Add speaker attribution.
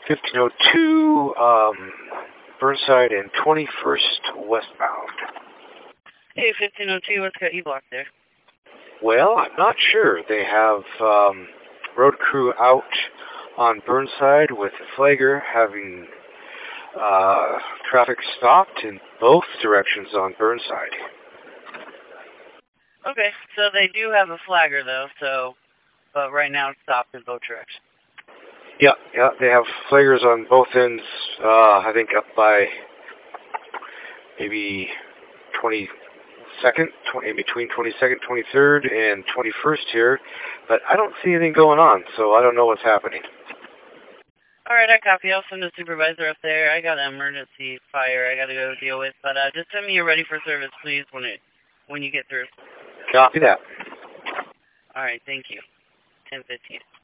Speaker 1: 1502, Burnside and 21st westbound.
Speaker 2: Hey, 1502, what's got you blocked there?
Speaker 1: Well, I'm not sure. They have road crew out on Burnside with a flagger having traffic stopped in both directions on Burnside.
Speaker 2: Okay, so they do have a flagger though, but right now it's stopped in both directions.
Speaker 1: Yeah, they have flaggers on both ends, I think up by maybe 22nd, between 22nd, 23rd, and 21st here, but I don't see anything going on, so I don't know what's happening.
Speaker 2: Alright, I copy. I'll send the supervisor up there. I got an emergency fire I gotta go deal with, but just send me you're ready for service, please, when you get through.
Speaker 1: Copy that.
Speaker 2: Alright, thank you. 10:15.